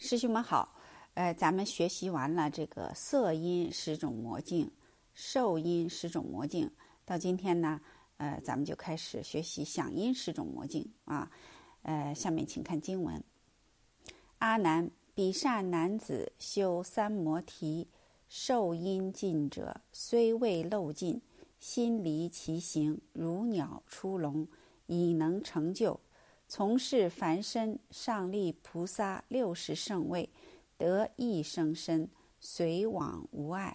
师兄们好，咱们学习完了这个色音十种魔镜、受音十种魔镜，到今天呢，咱们就开始学习响音十种魔镜啊。下面请看经文：阿难，彼善男子修三摩提，受音尽者，虽未漏尽，心离其形，如鸟出笼，已能成就。从事凡身上立菩萨60圣位，得一生身，随往无碍。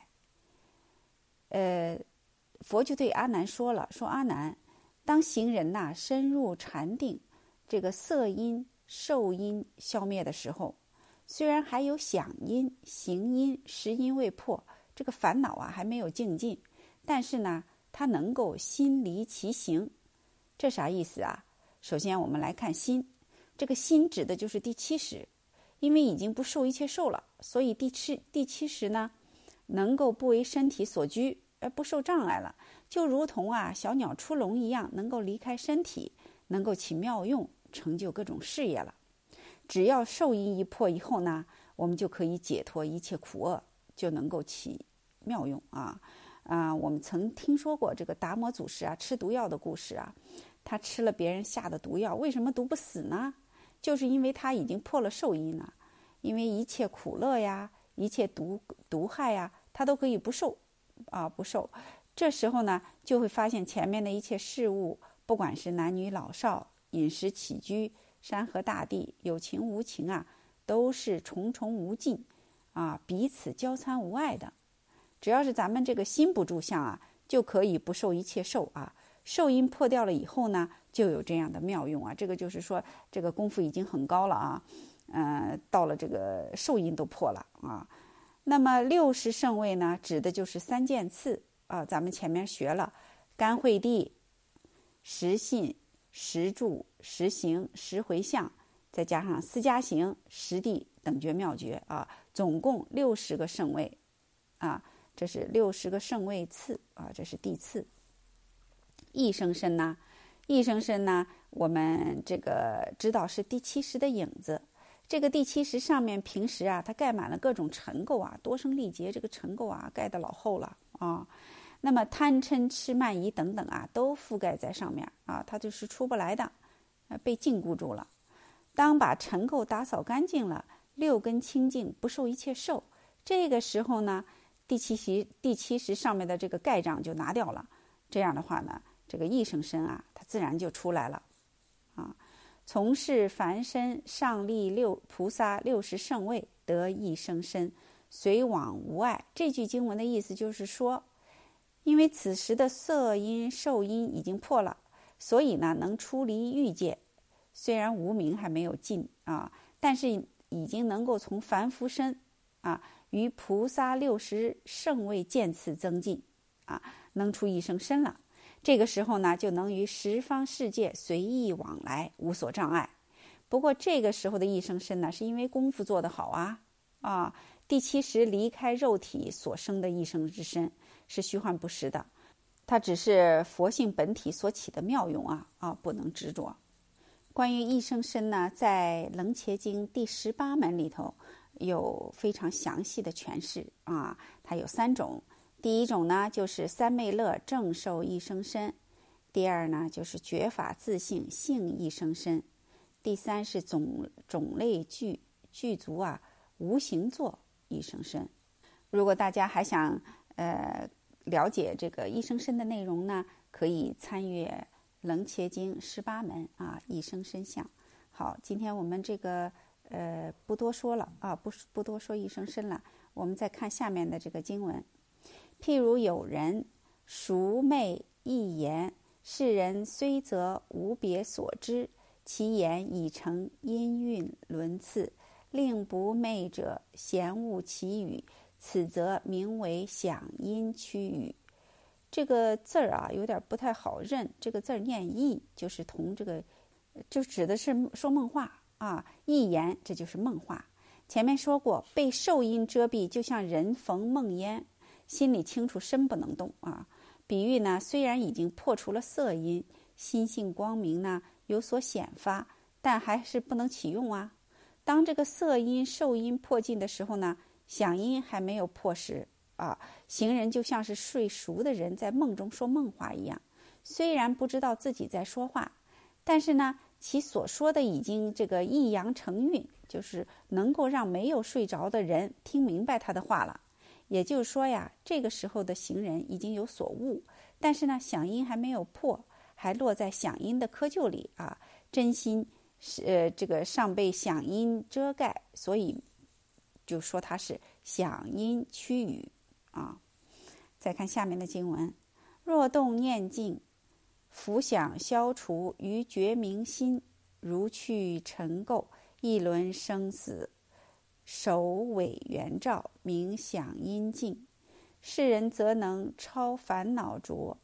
佛就对阿难说了，说阿难，当行人深入禅定，这个色音、受音消灭的时候，虽然还有响音、行音、识音未破，这个烦恼还没有净尽，但是呢，他能够心离其形。这啥意思啊？首先我们来看心，这个心指的就是第七识，因为已经不受一切受了，所以第七识呢，能够不为身体所拘，而不受障碍了，就如同小鸟出笼一样，能够离开身体，能够起妙用，成就各种事业了。只要受音一破以后呢，我们就可以解脱一切苦厄，就能够起妙用我们曾听说过这个达摩祖师吃毒药的故事他吃了别人下的毒药，为什么毒不死呢？就是因为他已经破了受音了，因为一切苦乐一切毒害他都可以不受不受。这时候呢，就会发现前面的一切事物，不管是男女老少、饮食起居、山河大地、有情无情都是重重无尽彼此交参无碍的。只要是咱们这个心不住相就可以不受一切受受音破掉了以后呢，就有这样的妙用这个就是说，这个功夫已经很高了到了这个受音都破了那么60圣位呢，指的就是3件次咱们前面学了甘慧地、实信、实住、实行、实回向，再加上四加行、实地等觉妙诀总共60个圣位这是60个圣位次这是地次。一生身呢，我们这个知道是第七识的影子。这个第七识上面平时它盖满了各种尘垢多生历劫，这个尘垢盖得老厚了那么贪嗔痴慢疑等等都覆盖在上面它就是出不来的，被禁锢住了。当把尘垢打扫干净了，6根清净，不受一切受，这个时候呢，第七识上面的这个盖障就拿掉了。这样的话呢，这个一生身它自然就出来了从事凡身上立菩萨60圣位，得一生身，随往无碍。这句经文的意思就是说，因为此时的色音、受音已经破了，所以呢能出离欲界。虽然无明还没有尽但是已经能够从凡夫身于菩萨60圣位渐次增进能出一生身了。这个时候呢，就能于十方世界随意往来，无所障碍。不过这个时候的一生身呢，是因为功夫做得好第七识离开肉体所生的一生之身是虚幻不实的，它只是佛性本体所起的妙用不能执着。关于一生身呢，在楞伽经第18门里头有非常详细的诠释它有3种。第一种呢，就是三昧乐正受一生身；第二呢，就是觉法自性性一生身；第三是种类具足无形作一生身。如果大家还想了解这个一生身的内容呢，可以参阅楞伽经18门一生身相。好，今天我们这个不多说了不多说一生身了，我们再看下面的这个经文。譬如有人熟昧一言，世人虽则无别所知，其言已成音韵轮次，令不昧者嫌恶其语，此则名为响音区语。这个字有点不太好认，这个字念意，就是同这个就指的是说梦话一言，这就是梦话。前面说过，被受音遮蔽，就像人逢梦魇，心里清楚，身不能动比喻呢，虽然已经破除了色音，心性光明呢有所显发，但还是不能起用当这个色阴受阴破尽的时候呢，想阴还没有破时啊，行人就像是睡熟的人在梦中说梦话一样，虽然不知道自己在说话，但是呢，其所说的已经这个抑扬成韵，就是能够让没有睡着的人听明白他的话了。也就是说呀，这个时候的行人已经有所悟，但是呢，响音还没有破，还落在响音的窠臼里啊，真心这个尚被响音遮盖，所以就说它是响音驱语啊。再看下面的经文：若动念境，浮想消除于觉明心，如去尘垢，一轮生死，首尾圆照，名响音境。世人则能超烦恼浊，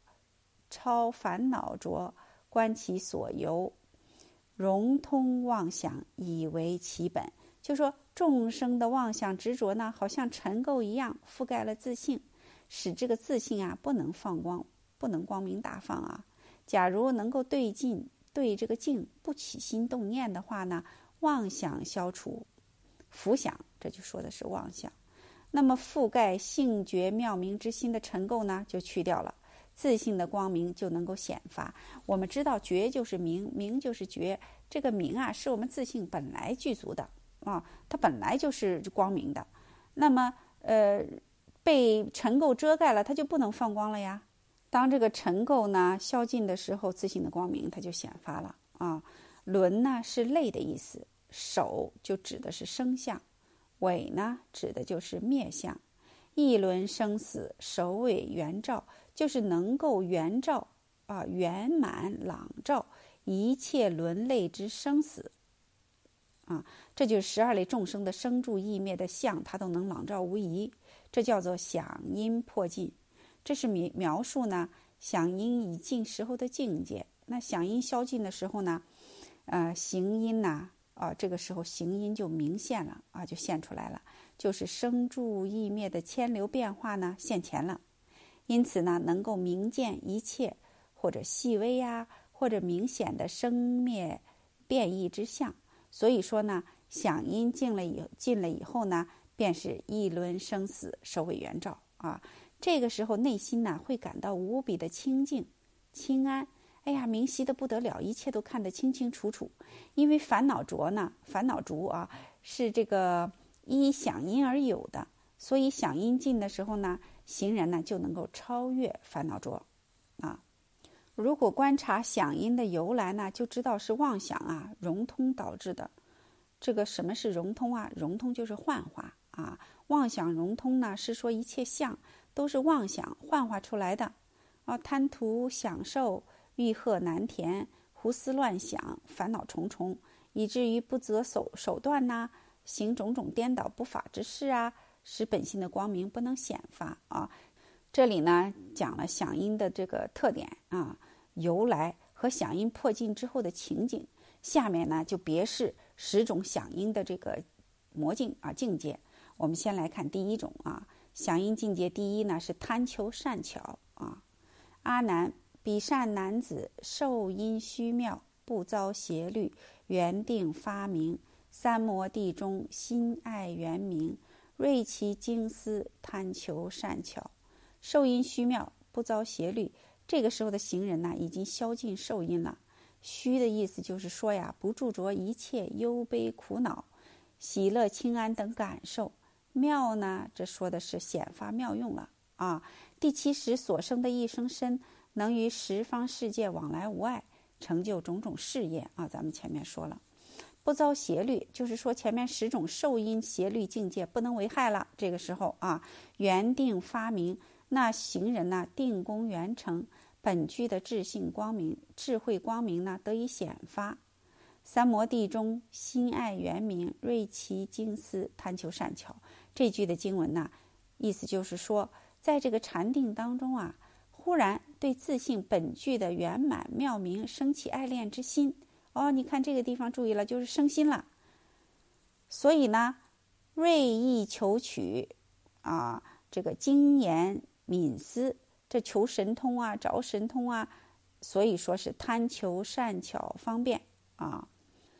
观其所由，融通妄想，以为其本。就说众生的妄想执着呢，好像尘垢一样覆盖了自性，使这个自性啊不能放光，不能光明大放啊。假如能够对这个境不起心动念的话呢，妄想消除，浮想，这就说的是妄想。那么覆盖性觉妙明之心的尘垢呢，就去掉了，自性的光明就能够显发。我们知道觉就是明，明就是觉，这个明啊是我们自性本来具足的啊，它本来就是光明的。那么被尘垢遮盖了，它就不能放光了呀。当这个尘垢呢消尽的时候，自性的光明它就显发了啊。轮呢是类的意思，首就指的是生相，尾呢指的就是灭相。一轮生死，首尾圆照，就是能够圆照啊，圆满朗照一切轮类之生死啊，这就是12类众生的生住异灭的相，它都能朗照无疑，这叫做响音破尽。这是描述呢响音已尽时候的境界。那响音消尽的时候呢，行音呢这个时候行音就明现了啊，就现出来了，就是生住异灭的千流变化呢现前了。因此呢，能够明见一切或者细微呀，或者明显的生灭变异之相。所以说呢，响音尽了以后呢，便是一轮生死，首尾圆照啊。这个时候内心呢会感到无比的清净清安，哎呀，明晰的不得了，一切都看得清清楚楚。因为烦恼浊啊是这个依响音而有的，所以响音尽的时候呢，行人呢就能够超越烦恼浊啊。如果观察响音的由来呢，就知道是妄想啊融通导致的。这个什么是融通啊？融通就是幻化啊。妄想融通呢，是说一切相都是妄想幻化出来的啊，贪图享受，欲壑难填，胡思乱想，烦恼重重，以至于不择手段呐，行种种颠倒不法之事啊，使本性的光明不能显发啊。这里呢讲了响音的这个特点啊、由来和响音破尽之后的情景。下面呢就别是10种响音的这个魔境啊境界。我们先来看第一种啊，响音境界第一呢是贪求善巧啊。阿难，彼善男子受因虚妙，不遭邪律，圆定发明，三摩地中心爱圆明，锐其精思，贪求善巧。受因虚妙，不遭邪律，这个时候的行人呢已经消尽受因了。虚的意思就是说呀，不著着一切忧悲苦恼、喜乐清安等感受。妙呢，这说的是显发妙用了啊。第七识所生的一生身，能于十方世界往来无碍，成就种种事业啊。咱们前面说了，不遭邪律，就是说前面10种受因邪律境界不能为害了。这个时候啊，圆定发明，那行人呢定功圆成，本具的智性光明、智慧光明呢得以显发。三摩地中心爱圆明，锐其精思，贪求善巧。这句的经文呢，意思就是说，在这个禅定当中啊，忽然对自性本具的圆满妙明升起爱恋之心。你看这个地方注意了，就是生心了。所以呢，锐意求取啊，这个精研敏思，这求神通啊，找神通啊，所以说是贪求善巧方便啊。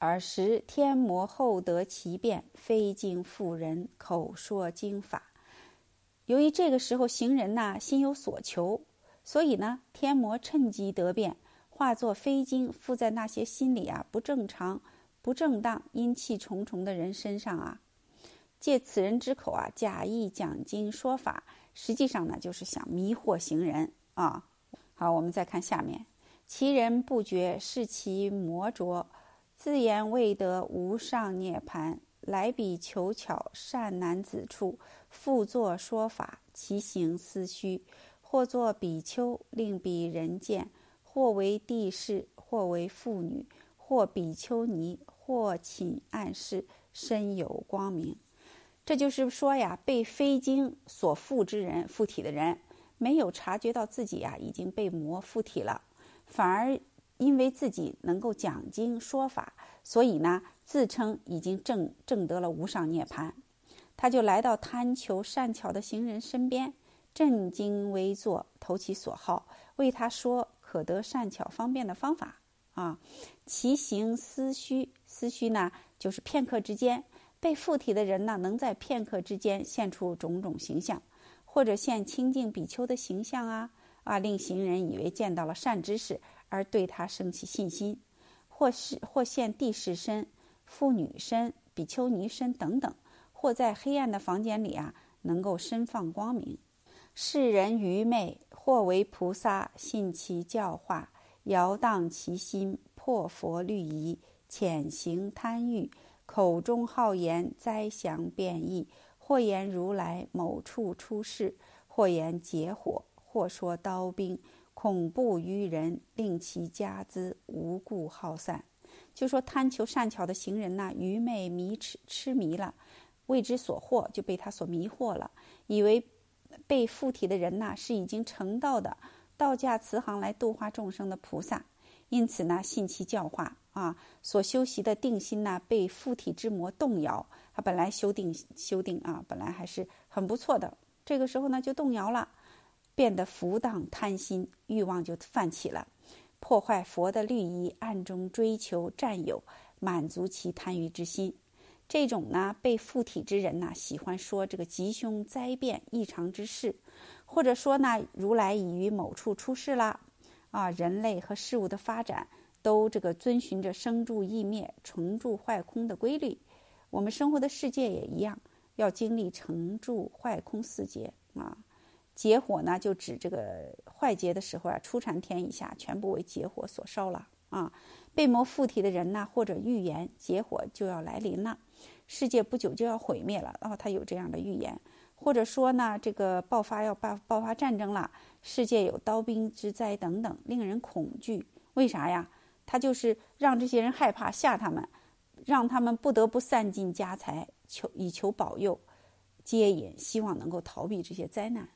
尔时天魔后得其变，非经妇人口说经法。由于这个时候行人心有所求，所以天魔趁机得变，化作非经附在那些心里不正常、不正当、阴气重重的人身上借此人之口假意讲经说法，实际上就是想迷惑行人好，我们再看下面，其人不觉是其魔着，自言未得无上涅槃，来彼求巧善男子处，复作说法，其行思虚，或作比丘，令彼人见，或为帝释，或为妇女，或比丘尼，或寝暗室，身有光明。这就是说被非经所附之人，附体的人没有察觉到自己已经被魔附体了，反而因为自己能够讲经说法，所以自称已经证得了无上涅槃。他就来到贪求善巧的行人身边，正襟危坐，投其所好，为他说可得善巧方便的方法其行思虚，思虚就是片刻之间，被附体的人能在片刻之间现出种种形象，或者现清净比丘的形象令行人以为见到了善知识，而对他生起信心，或现帝释身、妇女身、比丘尼身等等，或在黑暗的房间里能够身放光明。世人愚昧，或为菩萨，信其教化，摇荡其心，破佛律仪，潜行贪欲，口中好言，灾祥变异，或言如来某处出世，或言劫火，或说刀兵，恐怖于人，令其家资无故耗散。就说贪求善巧的行人愚昧痴迷了，为之所惑，就被他所迷惑了，以为被附体的人是已经成道的道驾慈航来度化众生的菩萨，因此信其教化所修习的定心被附体之魔动摇，他本来修定本来还是很不错的，这个时候就动摇了，变得浮荡贪心，欲望就泛起了，破坏佛的律仪，暗中追求占有，满足其贪欲之心。这种被附体之人喜欢说这个吉凶灾变异常之事，或者说如来已于某处出世了人类和事物的发展都这个遵循着生住异灭、成住坏空的规律。我们生活的世界也一样，要经历成住坏空四劫劫火就指这个坏劫的时候初禅天以下全部为劫火所烧了被魔附体的人或者预言劫火就要来临了，世界不久就要毁灭了他有这样的预言，或者说这个爆发战争了，世界有刀兵之灾等等，令人恐惧。为啥呀？他就是让这些人害怕，吓他们，让他们不得不散尽家财以求保佑接引，希望能够逃避这些灾难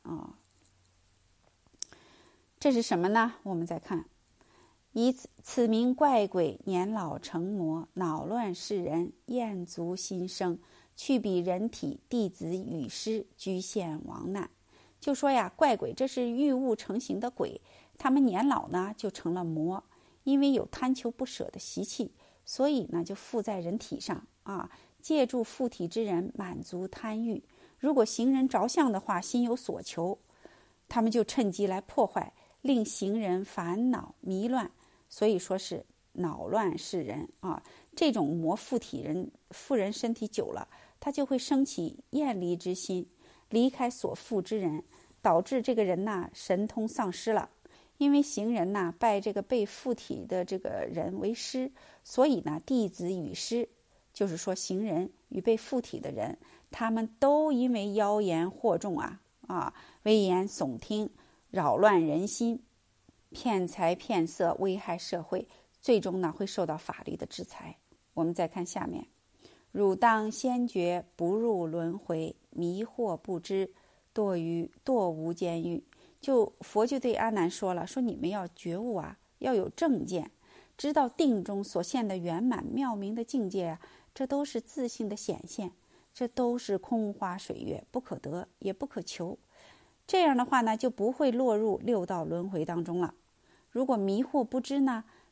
这是什么呢？我们再看，以此名怪鬼，年老成魔，恼乱世人，厌足心生，去彼人体，弟子与师，居现亡难。就说怪鬼这是欲物成形的鬼，他们年老就成了魔，因为有贪求不舍的习气，所以就附在人体上借助附体之人满足贪欲。如果行人着相的话，心有所求，他们就趁机来破坏，令行人烦恼迷乱，所以说是恼乱世人这种魔附体人附人身体久了，他就会升起厌离之心，离开所附之人，导致这个人神通丧失了。因为行人拜这个被附体的这个人为师，所以弟子与师，就是说行人与被附体的人，他们都因为妖言惑众危言耸听，扰乱人心，骗财骗色，危害社会，最终会受到法律的制裁。我们再看下面，汝当先觉，不入轮回，迷惑不知，堕无间狱。佛就对阿难说了，说你们要觉悟要有正见，知道定中所现的圆满妙明的境界这都是自性的显现，这都是空花水月，不可得也不可求。这样的话就不会落入六道轮回当中了。如果迷惑不知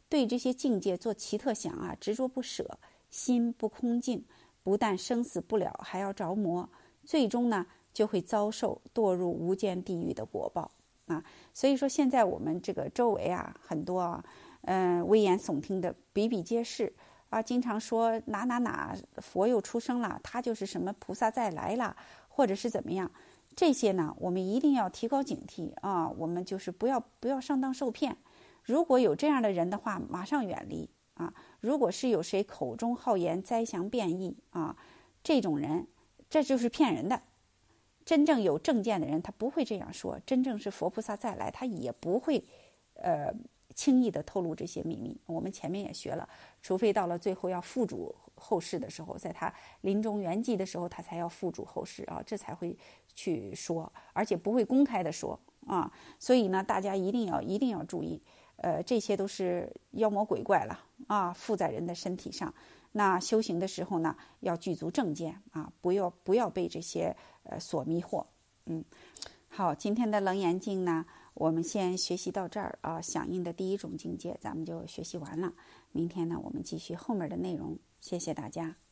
对这些境界做奇特想啊，执着不舍，心不空净，不但生死不了，还要着魔，最终呢就会遭受堕入无间地狱的果报啊。所以说现在我们这个周围啊，很多危言耸听的比比皆是啊，经常说哪佛又出生了，他就是什么菩萨再来了，或者是怎么样。这些呢，我们一定要提高警惕啊！我们就是不要上当受骗。如果有这样的人的话，马上远离啊！如果是有谁口中好言灾祥变异啊，这种人这就是骗人的。真正有正见的人，他不会这样说。真正是佛菩萨再来，他也不会轻易的透露这些秘密。我们前面也学了，除非到了最后要付嘱后事的时候，在他临终圆寂的时候，他才要付嘱后事啊，这才会去说，而且不会公开的说啊。所以呢，大家一定要注意，这些都是妖魔鬼怪了啊，附在人的身体上。那修行的时候呢，要具足正见啊，不要被这些所迷惑。好，今天的楞严经呢，我们先学习到这儿啊，响应的第一种境界咱们就学习完了。明天呢，我们继续后面的内容。谢谢大家。